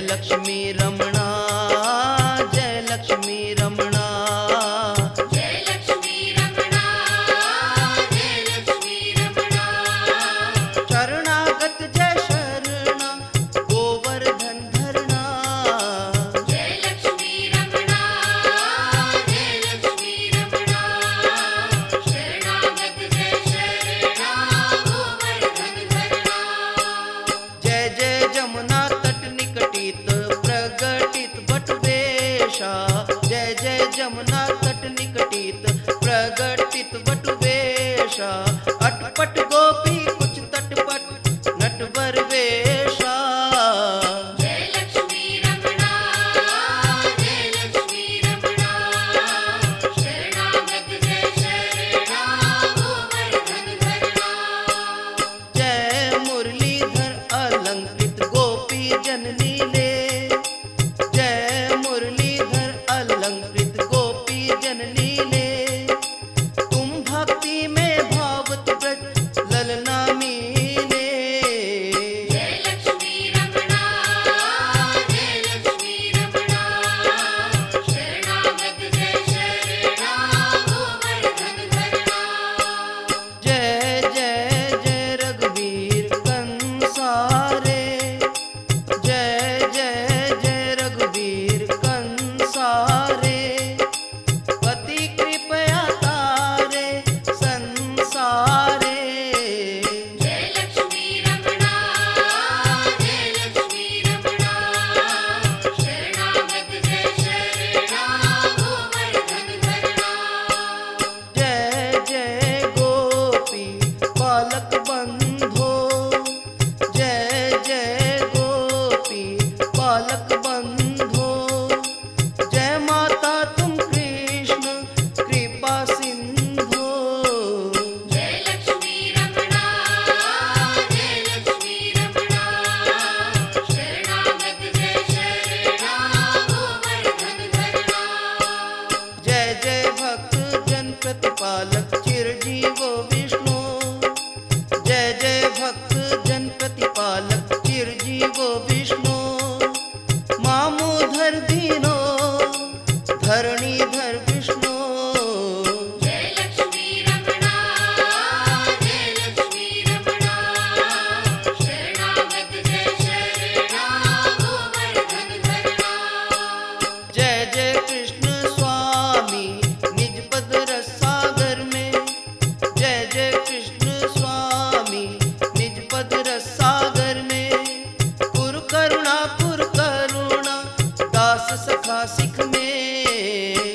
लक्ष्मी रमणा, जय लक्ष्मी रमणा, जय लक्ष्मी रमणा, जय लक्ष्मी रमणा। शरणागत जय शरणा, गोवर्धन धरणा, जय लक्ष्मी रमणा, जय लक्ष्मी रमणा। शरणागत जय शरणा, गोवर्धन धरणा। जय जय जमुना तट निकटित प्रगटित बटवेशा, जय जय जमुना तट निकटित प्रगटित बटवेशा, अटपट गोपी कुछ तटपट नटवर वेशा। जय लक्ष्मी रमणा, जय लक्ष्मी रमणा। शरणागत जय शरणा, गोवर्धन धरणा। जय मुरलीधर अलंकृत गोपी जन लीले, जय मुरलीधर अलंकृत गोपी जन लीले, तुम भक्ति में भावत ब्रज ललना मीले। जय लक्ष्मी रमणा, जय लक्ष्मी रमणा। शरणागत जय शरणा, गोवर्धन धरणा। जय जय जय रघुवीर कंसारे, जय जय जय रघुवीर कंसारे, पति कृपया तारे संसारे। जय लक्ष्मी रमणा, जय लक्ष्मी रमणा। शरणागत जय शरणा, गोवर्धन धरणा। जय जय गोपी बालक बंधो, जय जय गोपी बालक बंधो, जय माता तुम कृष्ण कृपा सिंधो। जय लक्ष्मी रमणा, जय लक्ष्मी रमणा। शरणागत जय शरणा, गोवर्धन धरणा। जय जय भक्त जन प्रतिपालक चिरजीवो विष्णु, जय जय भक्त जन प्रतिपालक चिरजीवो विष्णु, मामोधर दीनो धरणीधर विष्णु। जय लक्ष्मी रमणा, जय लक्ष्मी रमणा। शरणागत जय शरणा, गोवर्धन धरणा। जय जय कृष्ण स्वामी निज पद रस सागर में, जय जय कृष्ण स्वामी निज पद रस सागर में, पुर करुणा दास सखा सिख में।